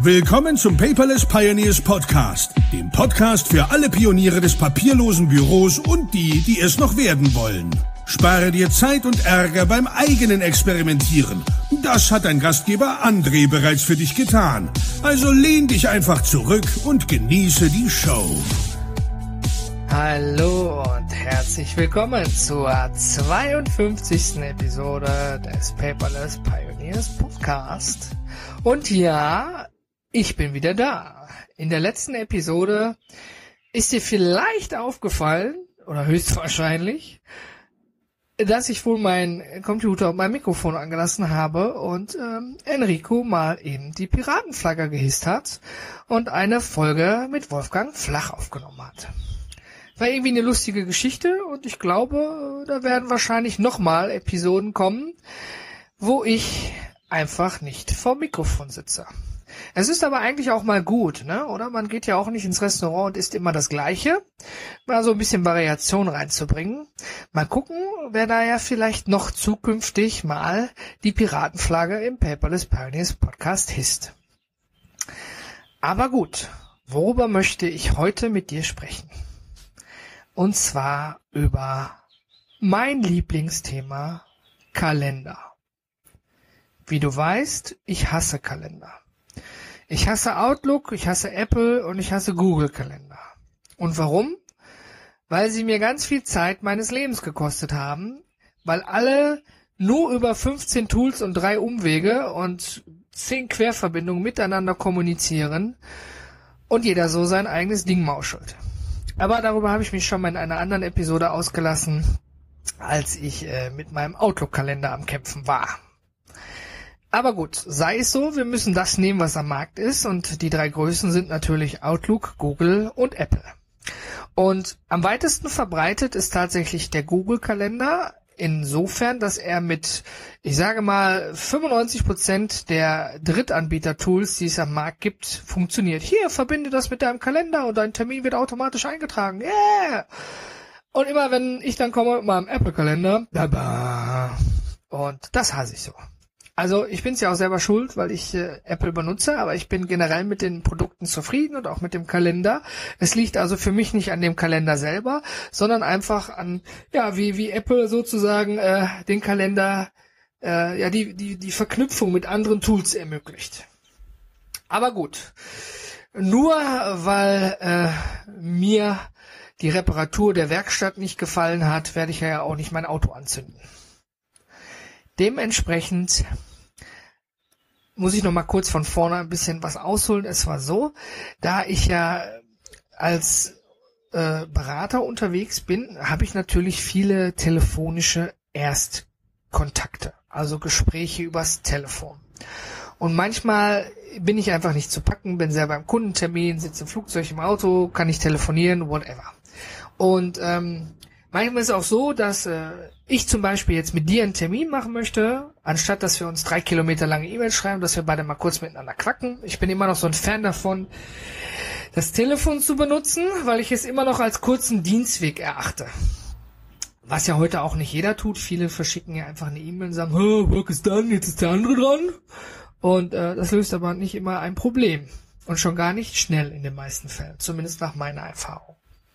Willkommen zum Paperless Pioneers Podcast, dem Podcast für alle Pioniere des papierlosen Büros und die, die es noch werden wollen. Spare dir Zeit und Ärger beim eigenen Experimentieren. Das hat dein Gastgeber André bereits für dich getan. Also lehn dich einfach zurück und genieße die Show. Hallo und herzlich willkommen zur 52. Episode des Paperless Pioneers Podcast. Und ja, ich bin wieder da. In der letzten Episode ist dir vielleicht aufgefallen, oder höchstwahrscheinlich, dass ich wohl meinen Computer und mein Mikrofon angelassen habe und Enrico mal eben die Piratenflagge gehisst hat und eine Folge mit Wolfgang Flach aufgenommen hat. War irgendwie eine lustige Geschichte und ich glaube, da werden wahrscheinlich nochmal Episoden kommen, wo ich einfach nicht vor Mikrofon sitze. Es ist aber eigentlich auch mal gut, ne? Oder? Man geht ja auch nicht ins Restaurant und isst immer das Gleiche. Mal so ein bisschen Variation reinzubringen. Mal gucken, wer da ja vielleicht noch zukünftig mal die Piratenflagge im Paperless Pioneers Podcast hisst. Aber gut, worüber möchte ich heute mit dir sprechen? Und zwar über mein Lieblingsthema Kalender. Wie du weißt, ich hasse Kalender. Ich hasse Outlook, ich hasse Apple und ich hasse Google Kalender. Und warum? Weil sie mir ganz viel Zeit meines Lebens gekostet haben, weil alle nur über 15 Tools und 3 Umwege und 10 Querverbindungen miteinander kommunizieren und jeder so sein eigenes Ding mauschelt. Aber darüber habe ich mich schon mal in einer anderen Episode ausgelassen, als ich mit meinem Outlook-Kalender am Kämpfen war. Aber gut, sei es so, wir müssen das nehmen, was am Markt ist, und die 3 Größen sind natürlich Outlook, Google und Apple. Und am weitesten verbreitet ist tatsächlich der Google-Kalender, insofern, dass er mit, ich sage mal, 95% der Drittanbieter-Tools, die es am Markt gibt, funktioniert. Hier, verbinde das mit deinem Kalender und dein Termin wird automatisch eingetragen. Yeah! Und immer wenn ich dann komme mit meinem Apple-Kalender, und das hasse ich so. Also ich bin's ja auch selber schuld, weil ich Apple benutze, aber ich bin generell mit den Produkten zufrieden und auch mit dem Kalender. Es liegt also für mich nicht an dem Kalender selber, sondern einfach an, ja, wie Apple sozusagen den Kalender, die Verknüpfung mit anderen Tools ermöglicht. Aber gut, nur weil mir die Reparatur der Werkstatt nicht gefallen hat, werde ich ja auch nicht mein Auto anzünden. Dementsprechend muss ich noch mal kurz von vorne ein bisschen was ausholen. Es war so, da ich ja als Berater unterwegs bin, habe ich natürlich viele telefonische Erstkontakte, also Gespräche übers Telefon. Und manchmal bin ich einfach nicht zu packen, bin selber im Kundentermin, sitze im Flugzeug, im Auto, kann nicht telefonieren, whatever. Und manchmal ist es auch so, dass ich zum Beispiel jetzt mit dir einen Termin machen möchte, anstatt dass wir uns 3 Kilometer lange E-Mails schreiben, dass wir beide mal kurz miteinander quacken. Ich bin immer noch so ein Fan davon, das Telefon zu benutzen, weil ich es immer noch als kurzen Dienstweg erachte. Was ja heute auch nicht jeder tut. Viele verschicken ja einfach eine E-Mail und sagen, work is done, jetzt ist der andere dran. Und das löst aber nicht immer ein Problem. Und schon gar nicht schnell in den meisten Fällen, zumindest nach meiner Erfahrung.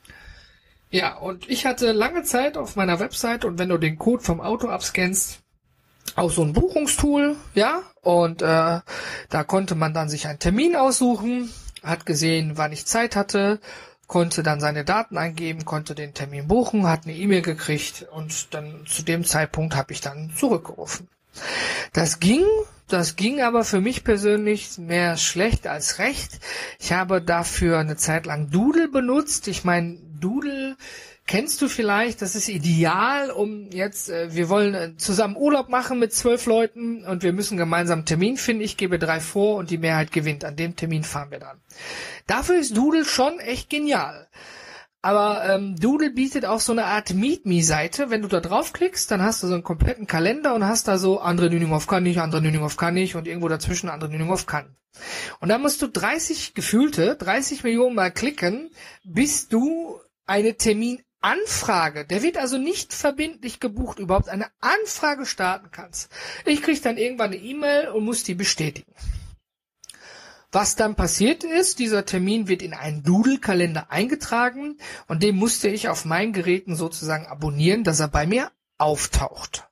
Ja, und ich hatte lange Zeit auf meiner Website, und wenn du den Code vom Auto abscannst, auch so ein Buchungstool, ja, und da konnte man dann sich einen Termin aussuchen, hat gesehen, wann ich Zeit hatte, konnte dann seine Daten eingeben, konnte den Termin buchen, hat eine E-Mail gekriegt und dann zu dem Zeitpunkt habe ich dann zurückgerufen. Das ging aber für mich persönlich mehr schlecht als recht. Ich habe dafür eine Zeit lang Doodle benutzt. Ich meine, Doodle kennst du vielleicht, das ist ideal, um jetzt, wir wollen zusammen Urlaub machen mit 12 Leuten und wir müssen gemeinsam einen Termin finden. Ich gebe 3 vor und die Mehrheit gewinnt. An dem Termin fahren wir dann. Dafür ist Doodle schon echt genial. Aber Doodle bietet auch so eine Art Meet-Me-Seite. Wenn du da draufklickst, dann hast du so einen kompletten Kalender und hast da so André Nüninghoff kann nicht, André Nüninghoff kann nicht und irgendwo dazwischen André Nüninghoff kann. Und dann musst du 30 Millionen Mal klicken, bis du eine Terminanfrage, der wird also nicht verbindlich gebucht, überhaupt eine Anfrage starten kannst. Ich krieg dann irgendwann eine E-Mail und muss die bestätigen. was dann passiert ist, dieser Termin wird in einen Doodle-Kalender eingetragen und den musste ich auf meinen Geräten sozusagen abonnieren, dass er bei mir auftaucht.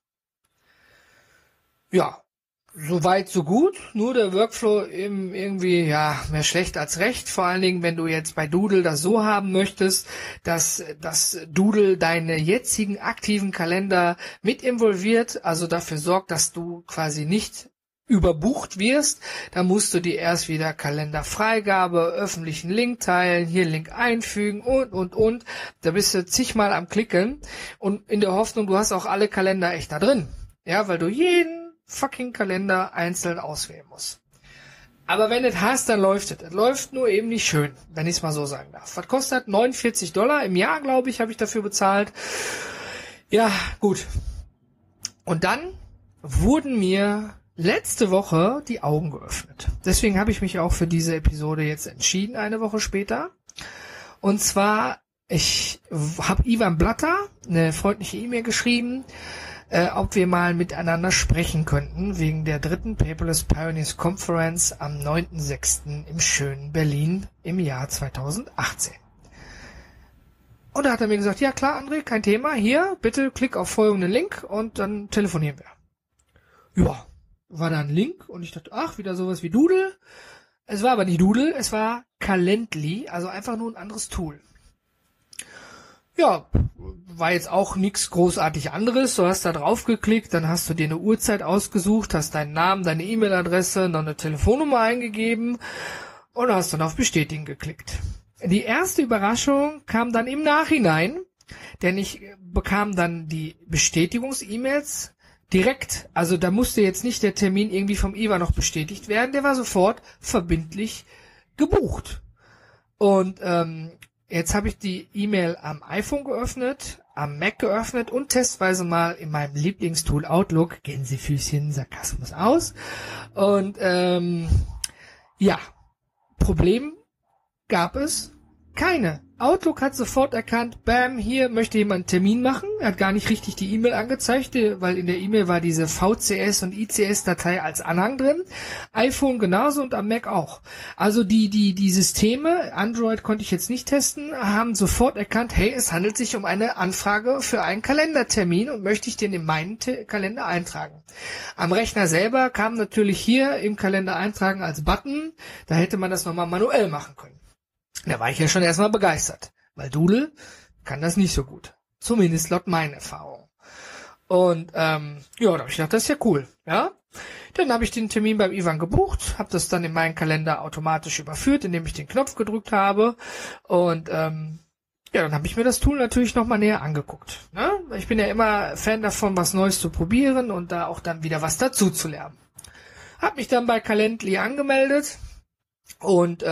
Ja, soweit so gut, nur der Workflow eben irgendwie, mehr schlecht als recht, vor allen Dingen, wenn du jetzt bei Doodle das so haben möchtest, dass das Doodle deine jetzigen aktiven Kalender mit involviert, also dafür sorgt, dass du quasi nicht überbucht wirst, dann musst du dir erst wieder Kalenderfreigabe, öffentlichen Link teilen, hier Link einfügen und. Da bist du zigmal am Klicken und in der Hoffnung, du hast auch alle Kalender echt da drin. Ja, weil du jeden fucking Kalender einzeln auswählen musst. Aber wenn du es hast, dann läuft es. Es läuft nur eben nicht schön, wenn ich es mal so sagen darf. Was kostet? $49 im Jahr, glaube ich, habe ich dafür bezahlt. Ja, gut. Und dann wurden mir letzte Woche die Augen geöffnet. Deswegen habe ich mich auch für diese Episode jetzt entschieden, eine Woche später. Und zwar, ich habe Ivan Blatter eine freundliche E-Mail geschrieben, ob wir mal miteinander sprechen könnten, wegen der 3. Paperless Pioneers Conference am 9.6. im schönen Berlin im Jahr 2018. Und da hat er mir gesagt, ja klar, André, kein Thema, hier, bitte klick auf folgenden Link und dann telefonieren wir. Ja, war da ein Link und ich dachte, ach, wieder sowas wie Doodle. Es war aber nicht Doodle, es war Calendly, also einfach nur ein anderes Tool. Ja, war jetzt auch nichts großartig anderes. Du hast da drauf geklickt, dann hast du dir eine Uhrzeit ausgesucht, hast deinen Namen, deine E-Mail-Adresse, noch eine Telefonnummer eingegeben und hast dann auf Bestätigen geklickt. Die erste Überraschung kam dann im Nachhinein, denn ich bekam dann die Bestätigungs-E-Mails direkt. Also da musste jetzt nicht der Termin irgendwie vom Ivan noch bestätigt werden, der war sofort verbindlich gebucht. Und jetzt habe ich die E-Mail am iPhone geöffnet, am Mac geöffnet und testweise mal in meinem Lieblingstool Outlook, Gänsefüßchen, Sarkasmus aus. Und Problem gab es keine. Outlook hat sofort erkannt, bam, hier möchte jemand einen Termin machen. Er hat gar nicht richtig die E-Mail angezeigt, weil in der E-Mail war diese VCS und ICS-Datei als Anhang drin. iPhone genauso und am Mac auch. Also die Systeme, Android konnte ich jetzt nicht testen, haben sofort erkannt, hey, es handelt sich um eine Anfrage für einen Kalendertermin und möchte ich den in meinen Kalender eintragen. Am Rechner selber kam natürlich hier im Kalender eintragen als Button, da hätte man das nochmal manuell machen können. Da war ich ja schon erstmal begeistert, weil Doodle kann das nicht so gut. Zumindest laut meinen Erfahrungen. Und da habe ich gedacht, das ist ja cool. Ja, dann habe ich den Termin beim Ivan gebucht, habe das dann in meinen Kalender automatisch überführt, indem ich den Knopf gedrückt habe. Und dann habe ich mir das Tool natürlich nochmal näher angeguckt. Ne? Ich bin ja immer Fan davon, was Neues zu probieren und da auch dann wieder was dazu zu lernen. Habe mich dann bei Calendly angemeldet und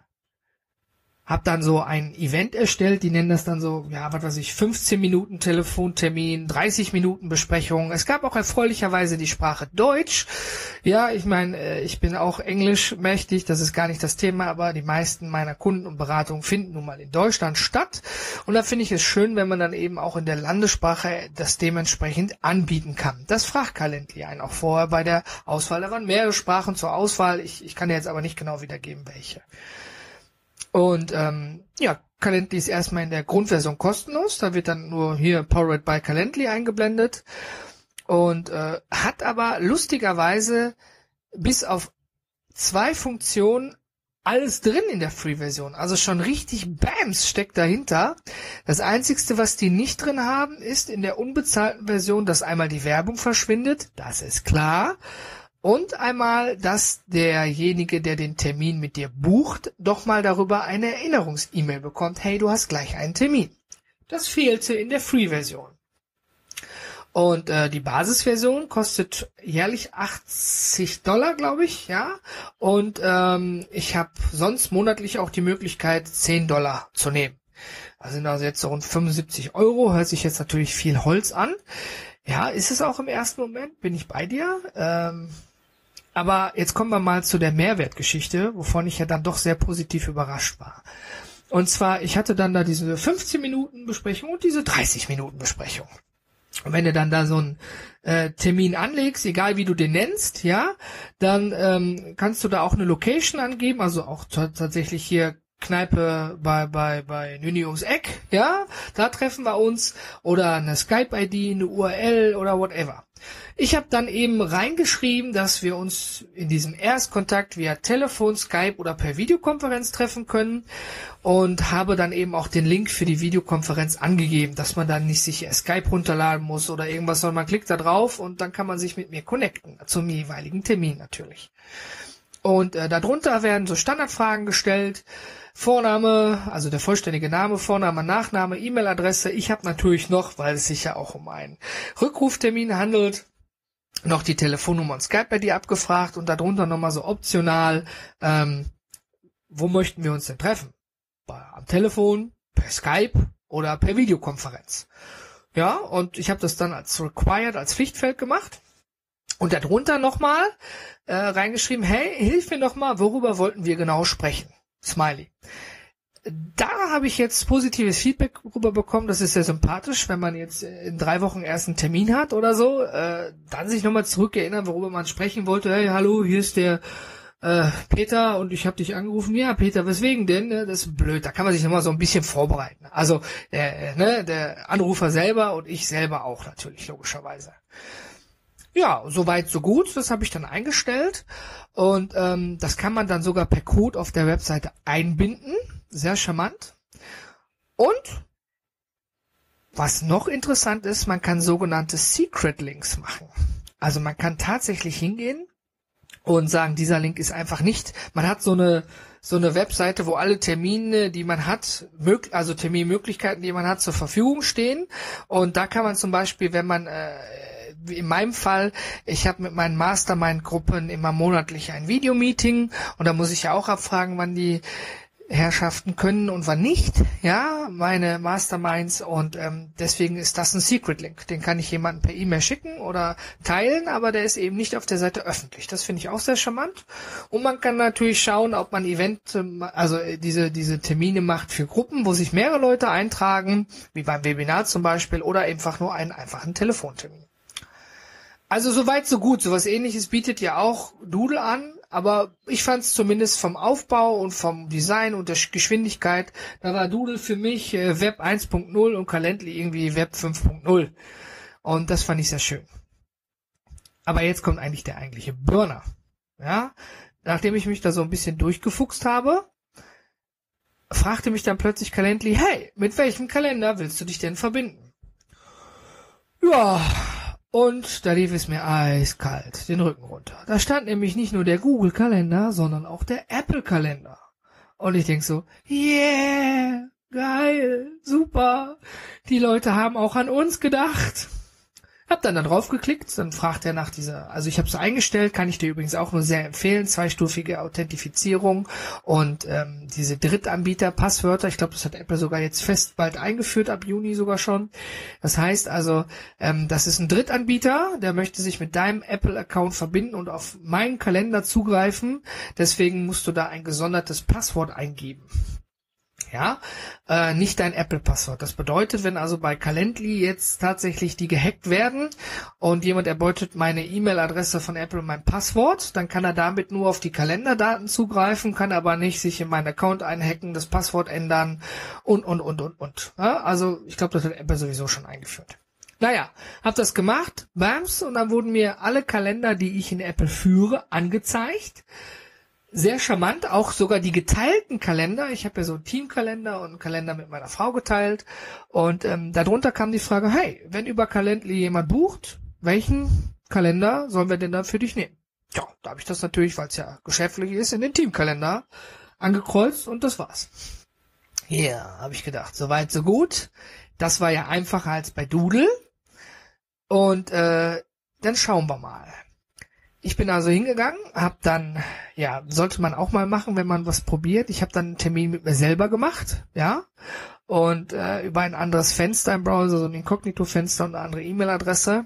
hab dann so ein Event erstellt, die nennen das dann so, 15 Minuten Telefontermin, 30 Minuten Besprechung. Es gab auch erfreulicherweise die Sprache Deutsch. Ja, ich meine, ich bin auch Englisch mächtig, das ist gar nicht das Thema, aber die meisten meiner Kunden und Beratungen finden nun mal in Deutschland statt. Und da finde ich es schön, wenn man dann eben auch in der Landessprache das dementsprechend anbieten kann. Das fragt Calendly einen auch vorher bei der Auswahl. Da waren mehrere Sprachen zur Auswahl. Ich kann jetzt aber nicht genau wiedergeben, welche. Und Calendly ist erstmal in der Grundversion kostenlos. Da wird dann nur hier Powered by Calendly eingeblendet. Und hat aber lustigerweise bis auf 2 Funktionen alles drin in der Free-Version. Also schon richtig Bams steckt dahinter. Das Einzigste, was die nicht drin haben, ist in der unbezahlten Version, dass einmal die Werbung verschwindet. Das ist klar. Und einmal, dass derjenige, der den Termin mit dir bucht, doch mal darüber eine Erinnerungs-E-Mail bekommt. Hey, du hast gleich einen Termin. Das fehlte in der Free-Version. Und die Basisversion kostet jährlich $80, glaube ich, ja. Und ich habe sonst monatlich auch die Möglichkeit, $10 zu nehmen. Das sind also jetzt so rund 75 €. Hört sich jetzt natürlich viel Holz an. Ja, ist es auch im ersten Moment, bin ich bei dir. Aber jetzt kommen wir mal zu der Mehrwertgeschichte, wovon ich ja dann doch sehr positiv überrascht war. Und zwar, ich hatte dann da diese 15 Minuten Besprechung und diese 30 Minuten Besprechung. Und wenn du dann da so ein Termin anlegst, egal wie du den nennst, ja, dann kannst du da auch eine Location angeben, also auch tatsächlich hier Kneipe bei Nüni ums Eck, ja, da treffen wir uns, oder eine Skype-ID, eine URL oder whatever. Ich habe dann eben reingeschrieben, dass wir uns in diesem Erstkontakt via Telefon, Skype oder per Videokonferenz treffen können und habe dann eben auch den Link für die Videokonferenz angegeben, dass man dann nicht sich Skype runterladen muss oder irgendwas, sondern man klickt da drauf und dann kann man sich mit mir connecten, zum jeweiligen Termin natürlich. Und darunter werden so Standardfragen gestellt. Vorname, also der vollständige Name, Vorname, Nachname, E-Mail-Adresse. Ich habe natürlich noch, weil es sich ja auch um einen Rückruftermin handelt, noch die Telefonnummer und Skype-ID abgefragt und darunter nochmal so optional, wo möchten wir uns denn treffen? Am Telefon, per Skype oder per Videokonferenz. Ja, und ich habe das dann als required, als Pflichtfeld gemacht. Und darunter nochmal reingeschrieben, hey, hilf mir nochmal, worüber wollten wir genau sprechen? Smiley. Da habe ich jetzt positives Feedback rüber bekommen, das ist sehr sympathisch, wenn man jetzt in 3 Wochen erst einen Termin hat oder so, dann sich nochmal zurückerinnern, worüber man sprechen wollte. Hey, hallo, hier ist der Peter und ich habe dich angerufen. Ja, Peter, weswegen denn? Das ist blöd, da kann man sich nochmal so ein bisschen vorbereiten. Also der Anrufer selber und ich selber auch natürlich, logischerweise. Ja, soweit so gut, das habe ich dann eingestellt und das kann man dann sogar per Code auf der Webseite einbinden, sehr charmant. Und was noch interessant ist, man kann sogenannte Secret Links machen. Also man kann tatsächlich hingehen und sagen, dieser Link ist einfach nicht, man hat so eine Webseite, wo alle Termine, die man hat, also Terminmöglichkeiten, die man hat, zur Verfügung stehen und da kann man zum Beispiel, wenn man in meinem Fall, ich habe mit meinen Mastermind-Gruppen immer monatlich ein Videomeeting und da muss ich ja auch abfragen, wann die Herrschaften können und wann nicht, ja, meine Masterminds und deswegen ist das ein Secret-Link. Den kann ich jemandem per E-Mail schicken oder teilen, aber der ist eben nicht auf der Seite öffentlich. Das finde ich auch sehr charmant und man kann natürlich schauen, ob man diese Termine macht für Gruppen, wo sich mehrere Leute eintragen, wie beim Webinar zum Beispiel oder einfach nur einen einfachen Telefontermin. Also soweit so gut. Sowas Ähnliches bietet ja auch Doodle an, aber ich fand es zumindest vom Aufbau und vom Design und der Geschwindigkeit, da war Doodle für mich Web 1.0 und Calendly irgendwie Web 5.0. Und das fand ich sehr schön. Aber jetzt kommt eigentlich der eigentliche Burner. Ja, nachdem ich mich da so ein bisschen durchgefuchst habe, fragte mich dann plötzlich Calendly, hey, mit welchem Kalender willst du dich denn verbinden? Ja, und da lief es mir eiskalt den Rücken runter. Da stand nämlich nicht nur der Google-Kalender, sondern auch der Apple-Kalender. Und ich denk so, yeah, geil, super. Die Leute haben auch an uns gedacht. Hab dann da drauf geklickt, dann fragt er nach also ich habe es eingestellt, kann ich dir übrigens auch nur sehr empfehlen, 2-stufige Authentifizierung und diese Drittanbieter-Passwörter, ich glaube, das hat Apple sogar jetzt fest bald eingeführt, ab Juni sogar schon. Das heißt also, das ist ein Drittanbieter, der möchte sich mit deinem Apple-Account verbinden und auf meinen Kalender zugreifen, deswegen musst du da ein gesondertes Passwort eingeben. Ja, nicht dein Apple-Passwort. Das bedeutet, wenn also bei Calendly jetzt tatsächlich die gehackt werden und jemand erbeutet meine E-Mail-Adresse von Apple und mein Passwort, dann kann er damit nur auf die Kalenderdaten zugreifen, kann aber nicht sich in meinen Account einhacken, das Passwort ändern und. Ja, also ich glaube, das hat Apple sowieso schon eingeführt. Naja, hab das gemacht, bams, und dann wurden mir alle Kalender, die ich in Apple führe, angezeigt. Sehr charmant, auch sogar die geteilten Kalender. Ich habe ja so einen Teamkalender und einen Kalender mit meiner Frau geteilt. Und darunter kam die Frage, hey, wenn über Calendly jemand bucht, welchen Kalender sollen wir denn dann für dich nehmen? Ja, da habe ich das natürlich, weil es ja geschäftlich ist, in den Teamkalender angekreuzt und das war's. Ja, habe ich gedacht, soweit so gut. Das war ja einfacher als bei Doodle. Und dann schauen wir mal. Ich bin also hingegangen, habe dann, ja, sollte man auch mal machen, wenn man was probiert. Ich habe dann einen Termin mit mir selber gemacht, ja, und über ein anderes Fenster im Browser, so ein Inkognito-Fenster und eine andere E-Mail-Adresse.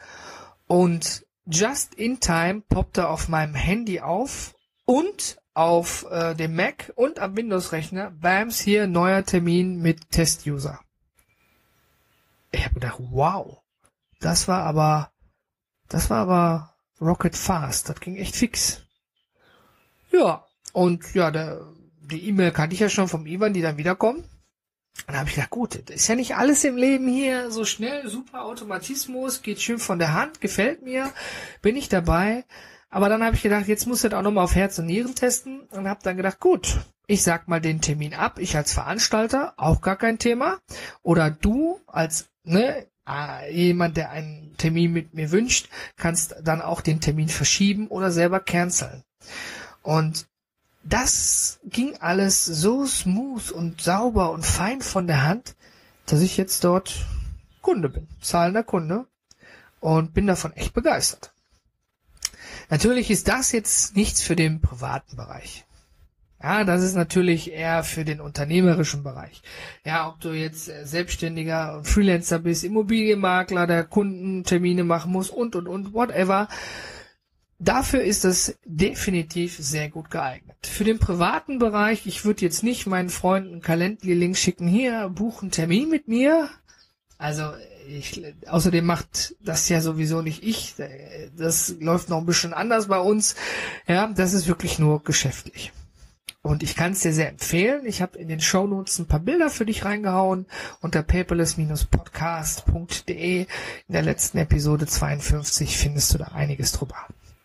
Und just in time poppte auf meinem Handy auf und auf dem Mac und am Windows-Rechner, bams, hier neuer Termin mit Test-User. Ich habe gedacht, wow, das war aber Das war aber rocket fast. Das ging echt fix. Ja, und ja, die E-Mail kannte ich ja schon vom Ivan, die dann wiederkommen. Und da habe ich gedacht, gut, das ist ja nicht alles im Leben hier so schnell, super Automatismus, geht schön von der Hand, gefällt mir, bin ich dabei. Aber dann habe ich gedacht, jetzt muss ich das auch nochmal auf Herz und Nieren testen und habe dann gedacht, gut, ich sag mal den Termin ab, ich als Veranstalter, auch gar kein Thema. Oder du als jemand, der einen Termin mit mir wünscht, kannst dann auch den Termin verschieben oder selber canceln. Und das ging alles so smooth und sauber und fein von der Hand, dass ich jetzt dort Kunde bin, zahlender Kunde, und bin davon echt begeistert. Natürlich ist das jetzt nichts für den privaten Bereich. Ja, das ist natürlich eher für den unternehmerischen Bereich. Ja, ob du jetzt Selbstständiger und Freelancer bist, Immobilienmakler, der Kundentermine machen muss und, whatever. Dafür ist es definitiv sehr gut geeignet. Für den privaten Bereich, ich würde jetzt nicht meinen Freunden einen Calendly-Link schicken, hier, buch einen Termin mit mir. Also, außerdem macht das ja sowieso nicht ich. Das läuft noch ein bisschen anders bei uns. Ja, das ist wirklich nur geschäftlich. Und ich kann es dir sehr empfehlen. Ich habe in den Shownotes ein paar Bilder für dich reingehauen unter paperless-podcast.de. In der letzten Episode 52 findest du da einiges drüber.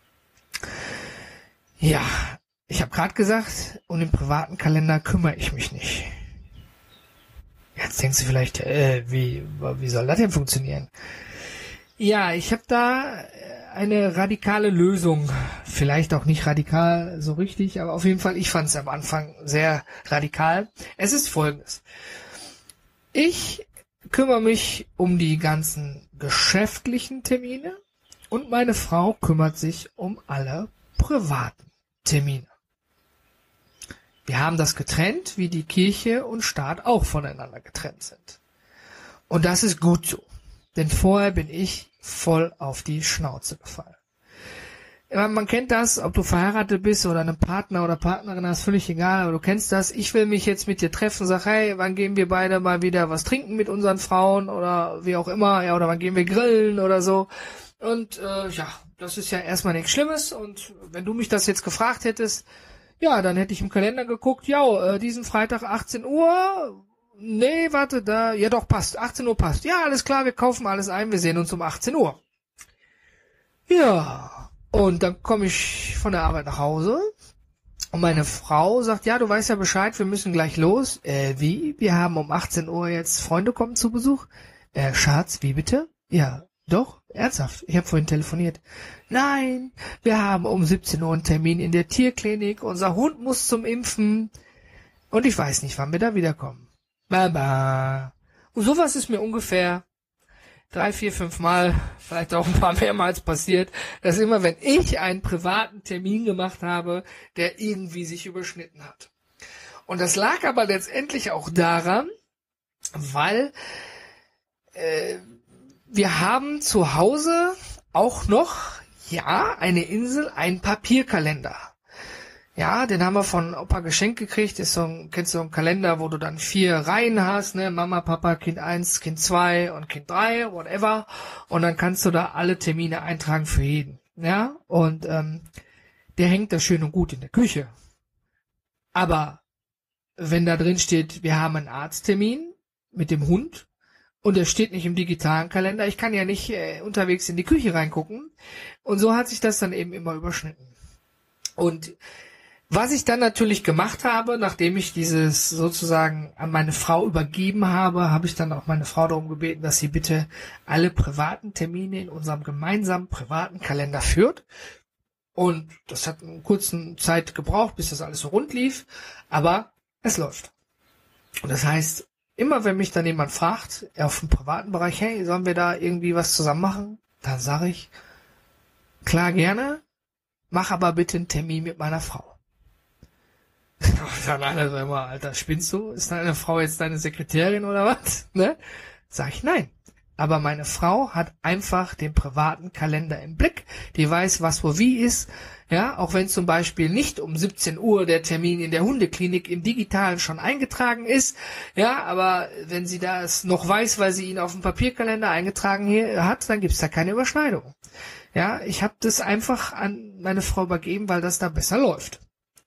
Ja, ich habe gerade gesagt, um den privaten Kalender kümmere ich mich nicht. Jetzt denkst du vielleicht, wie soll das denn funktionieren? Ja, ich habe da eine radikale Lösung. Vielleicht auch nicht radikal so richtig, aber auf jeden Fall, ich fand es am Anfang sehr radikal. Es ist Folgendes. Ich kümmere mich um die ganzen geschäftlichen Termine und meine Frau kümmert sich um alle privaten Termine. Wir haben das getrennt, wie die Kirche und Staat auch voneinander getrennt sind. Und das ist gut so. Denn vorher bin ich voll auf die Schnauze gefallen. Man kennt das, ob du verheiratet bist oder einen Partner oder Partnerin hast, völlig egal, aber du kennst das. Ich will mich jetzt mit dir treffen, sag, hey, wann gehen wir beide mal wieder was trinken mit unseren Frauen oder wie auch immer, ja, oder wann gehen wir grillen oder so. Und ja, das ist ja erstmal nichts Schlimmes. Und wenn du mich das jetzt gefragt hättest, ja, dann hätte ich im Kalender geguckt, ja, diesen Freitag 18 Uhr, nee, warte, da, ja doch, passt, 18 Uhr passt. Ja, alles klar, wir kaufen alles ein, wir sehen uns um 18 Uhr. Ja, und dann komme ich von der Arbeit nach Hause und meine Frau sagt, ja, du weißt ja Bescheid, wir müssen gleich los. Wie? Wir haben um 18 Uhr jetzt Freunde kommen zu Besuch? Schatz, wie bitte? Ja, doch, ernsthaft, ich habe vorhin telefoniert. Nein, wir haben um 17 Uhr einen Termin in der Tierklinik, unser Hund muss zum Impfen und ich weiß nicht, wann wir da wiederkommen. Baba. Und sowas ist mir ungefähr 3, 4, 5 Mal, vielleicht auch ein paar mehrmals passiert, dass immer, wenn ich einen privaten Termin gemacht habe, der irgendwie sich überschnitten hat. Und das lag aber letztendlich auch daran, weil wir haben zu Hause auch noch, ja, eine Insel, einen Papierkalender. Ja, den haben wir von Opa geschenkt gekriegt. Ist kennst du einen Kalender, wo du dann 4 Reihen hast, ne? Mama, Papa, Kind 1, Kind 2 und Kind 3, whatever. Und dann kannst du da alle Termine eintragen für jeden. Ja, und der hängt da schön und gut in der Küche. Aber wenn da drin steht, wir haben einen Arzttermin mit dem Hund, und er steht nicht im digitalen Kalender. Ich kann ja nicht unterwegs in die Küche reingucken. Und so hat sich das dann eben immer überschnitten. Und was ich dann natürlich gemacht habe, nachdem ich dieses sozusagen an meine Frau übergeben habe, habe ich dann auch meine Frau darum gebeten, dass sie bitte alle privaten Termine in unserem gemeinsamen privaten Kalender führt. Und das hat eine kurze Zeit gebraucht, bis das alles so rund lief. Aber es läuft. Und das heißt, immer wenn mich dann jemand fragt, auf dem privaten Bereich, hey, sollen wir da irgendwie was zusammen machen? Dann sage ich, klar, gerne, mach aber bitte einen Termin mit meiner Frau. Dann alle so immer, Alter, spinnst du? Ist deine Frau jetzt deine Sekretärin oder was? Ne? Sag ich, nein. Aber meine Frau hat einfach den privaten Kalender im Blick. Die weiß, was wo wie ist. Ja, auch wenn zum Beispiel nicht um 17 Uhr der Termin in der Hundeklinik im Digitalen schon eingetragen ist. Ja, aber wenn sie das noch weiß, weil sie ihn auf dem Papierkalender eingetragen hat, dann gibt's da keine Überschneidung. Ja, ich habe das einfach an meine Frau übergeben, weil das da besser läuft.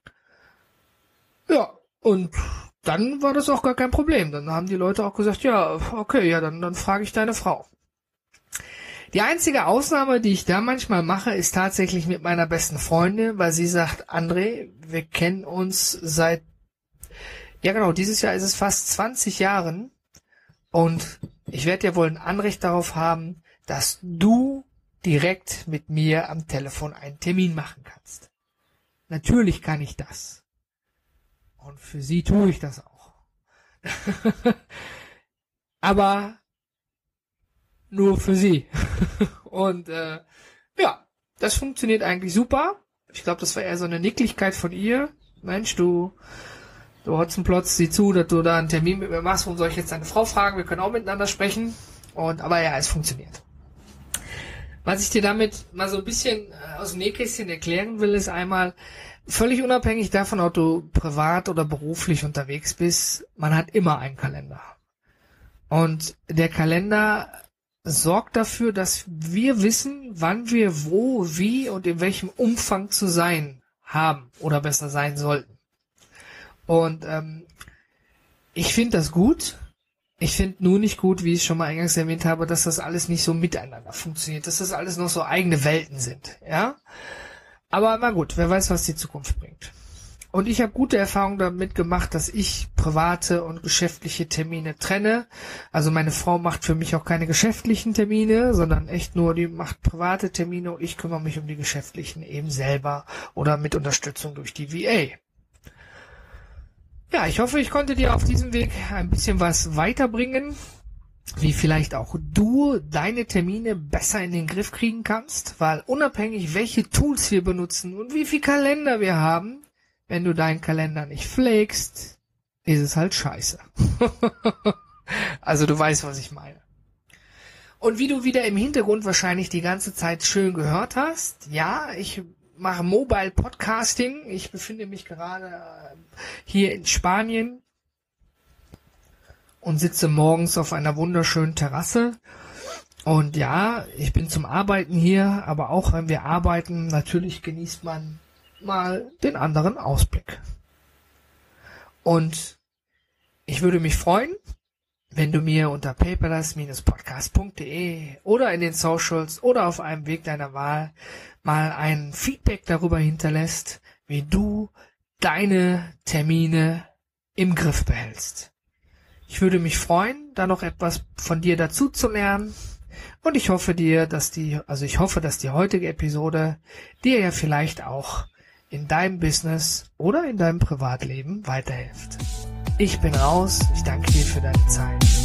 Ja, und dann war das auch gar kein Problem. Dann haben die Leute auch gesagt, ja, okay, ja, dann frage ich deine Frau. Die einzige Ausnahme, die ich da manchmal mache, ist tatsächlich mit meiner besten Freundin, weil sie sagt, André, wir kennen uns seit, ja genau, dieses Jahr ist es fast 20 Jahren und ich werde ja wohl ein Anrecht darauf haben, dass du direkt mit mir am Telefon einen Termin machen kannst. Natürlich kann ich das. Und für sie tue ich das auch. Aber nur für sie. Und ja, das funktioniert eigentlich super. Ich glaube, das war eher so eine Nicklichkeit von ihr. Mensch, du Hotzenplotz, sieh zu, dass du da einen Termin mit mir machst. Warum soll ich jetzt deine Frau fragen? Wir können auch miteinander sprechen. Aber ja, es funktioniert. Was ich dir damit mal so ein bisschen aus dem Nähkästchen erklären will, ist einmal, völlig unabhängig davon, ob du privat oder beruflich unterwegs bist, man hat immer einen Kalender. Und der Kalender sorgt dafür, dass wir wissen, wann wir wo, wie und in welchem Umfang zu sein haben oder besser sein sollten. Und ich finde das gut. Ich finde nur nicht gut, wie ich schon mal eingangs erwähnt habe, dass das alles nicht so miteinander funktioniert, dass das alles noch so eigene Welten sind, ja. Aber na gut, wer weiß, was die Zukunft bringt. Und ich habe gute Erfahrungen damit gemacht, dass ich private und geschäftliche Termine trenne. Also meine Frau macht für mich auch keine geschäftlichen Termine, sondern echt nur, die macht private Termine und ich kümmere mich um die geschäftlichen eben selber oder mit Unterstützung durch die VA. Ja, ich hoffe, ich konnte dir auf diesem Weg ein bisschen was weiterbringen, wie vielleicht auch du deine Termine besser in den Griff kriegen kannst, weil unabhängig, welche Tools wir benutzen und wie viel Kalender wir haben, wenn du deinen Kalender nicht pflegst, ist es halt scheiße. Also du weißt, was ich meine. Und wie du wieder im Hintergrund wahrscheinlich die ganze Zeit schön gehört hast, ja, ich mache Mobile Podcasting. Ich befinde mich gerade hier in Spanien und sitze morgens auf einer wunderschönen Terrasse. Und ja, ich bin zum Arbeiten hier, aber auch wenn wir arbeiten, natürlich genießt man mal den anderen Ausblick. Und ich würde mich freuen, wenn du mir unter paperless-podcast.de oder in den Socials oder auf einem Weg deiner Wahl mal ein Feedback darüber hinterlässt, wie du deine Termine im Griff behältst. Ich würde mich freuen, da noch etwas von dir dazu zu lernen. Und ich hoffe dass die heutige Episode dir ja vielleicht auch in deinem Business oder in deinem Privatleben weiterhilft. Ich bin raus. Ich danke dir für deine Zeit.